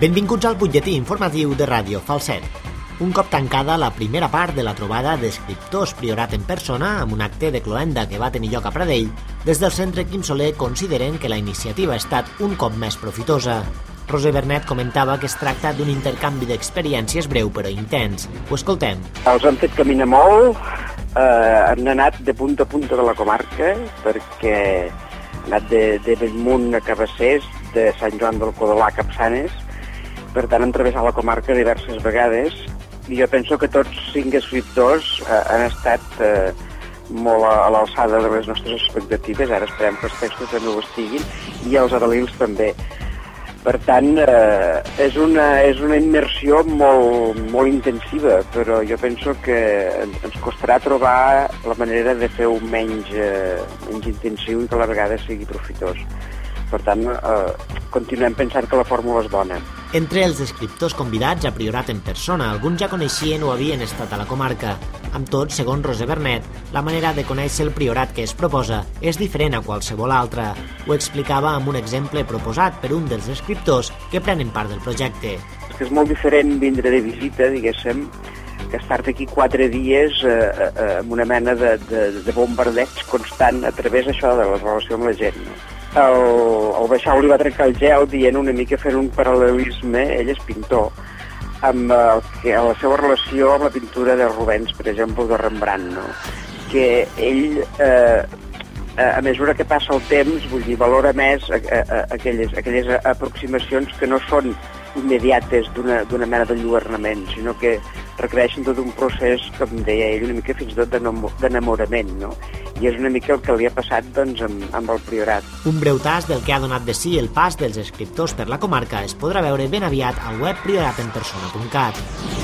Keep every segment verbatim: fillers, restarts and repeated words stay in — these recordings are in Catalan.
Benvinguts al butlletí informatiu de Ràdio Falset. Un cop tancada la primera part de la trobada d'escriptors Priorat en persona amb un acte de cloenda que va tenir lloc a Pradell, des del centre Quim Soler consideren que la iniciativa ha estat un cop més profitosa. Roser Bernet comentava que es tracta d'un intercanvi d'experiències breu però intens. Ho escoltem. Els han fet caminar molt, eh, han anat de punta a punta de la comarca, perquè han anat de, de Bellmunt a Cabassers, de Sant Joan del Codolà a Capçanes. Per tant, han travessat la comarca diverses vegades i jo penso que tots cinc escriptors eh, han estat eh, molt a, a l'alçada de les nostres expectatives. Ara esperem que els textos també ho estiguin i els adalils també. Per tant, eh, és, una, és una immersió molt, molt intensiva, però jo penso que ens costarà trobar la manera de fer-ho menys, eh, menys intensiu i que a la vegada sigui profitós. Per tant, eh, continuem pensant que la fórmula és bona. Entre els escriptors convidats a Priorat en persona, alguns ja coneixien o havien estat a la comarca. Amb tot, segons Roser Bernet, la manera de conèixer el Priorat que es proposa és diferent a qualsevol altra. Ho explicava amb un exemple proposat per un dels escriptors que prenen part del projecte. És que és molt diferent vindre de visita, diguéssim, que estar aquí quatre dies eh, eh, amb una mena de, de, de bombardeig constant a través d'això de la relació amb la gent. No? El, el Baixau li va trencar el gel dient una mica, fent un paral·lelisme, ell és pintor, amb el, que, la seva relació amb la pintura de Rubens, per exemple, de Rembrandt, no? Que ell, eh, a mesura que passa el temps, vull dir, valora més a, a, a aquelles, aquelles aproximacions que no són immediates d'una d'una mena de lluernament, sinó que requereixen tot un procés, com deia ell, una mica fins i tot d'enamorament, no? I és una mica el que li ha passat, doncs, amb, amb el Priorat. Un breu tast del que ha donat de si el pas dels escriptors per la comarca es podrà veure ben aviat al web priorat en persona punt cat.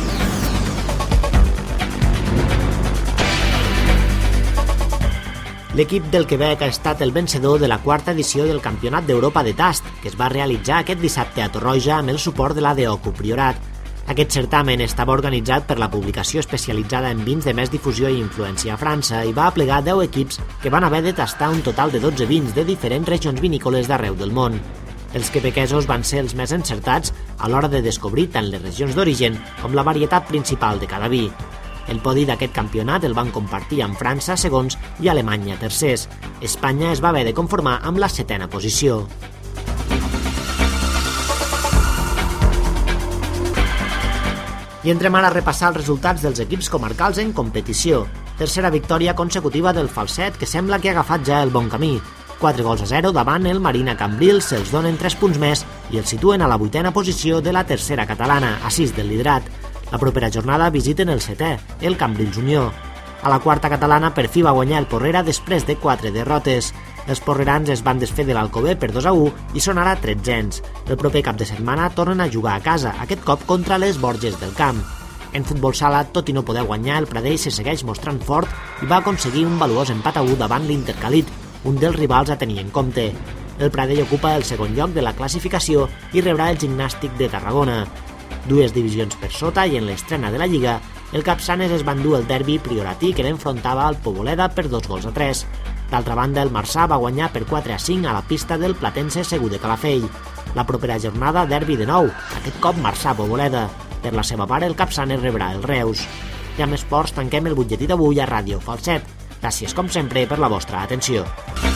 L'equip del Quebec ha estat el vencedor de la quarta edició del Campionat d'Europa de Tast, que es va realitzar aquest dissabte a Torroja amb el suport de la DEOCU Priorat. Aquest certamen estava organitzat per la publicació especialitzada en vins de més difusió i influència a França i va aplegar deu equips que van haver de tastar un total de dotze vins de diferents regions vinícoles d'arreu del món. Els quebequesos van ser els més encertats a l'hora de descobrir tant les regions d'origen com la varietat principal de cada vi. El podi d'aquest campionat el van compartir amb França segons i Alemanya tercers. Espanya es va haver de conformar amb la setena posició. I entrem ara a repassar els resultats dels equips comarcals en competició. Tercera victòria consecutiva del Falset, que sembla que ha agafat ja el bon camí. quatre gols a zero davant el Marina Cambrils, se'ls donen tres punts més i els situen a la vuitena posició de la tercera catalana, a sis del liderat. La propera jornada visiten el setè, el Cambrils Unió. A la quarta catalana per fi va guanyar el Porrera després de quatre derrotes. Els porrerans es van desfer de l'Alcover per dos a u i són ara tretzens. El proper cap de setmana tornen a jugar a casa, aquest cop contra les Borges del Camp. En futbol sala, tot i no poder guanyar, el Pradell se segueix mostrant fort i va aconseguir un valuós empat a u davant l'Intercalit, un dels rivals a tenir en compte. El Pradell ocupa el segon lloc de la classificació i rebrà el Gimnàstic de Tarragona. Dues divisions per sota i en l'estrena de la Lliga, el Capçanes es va endur el derbi prioratí que l'enfrontava al Poboleda per dos gols a tres. D'altra banda, el Marçà va guanyar per quatre a cinc a la pista del Platense Segur de Calafell. La propera jornada, derbi de nou, aquest cop Marçà-Poboleda. Per la seva part, el Capçanes rebrà el Reus. I amb esports tanquem el butlletí d'avui a Ràdio Falset. Gràcies, com sempre, per la vostra atenció.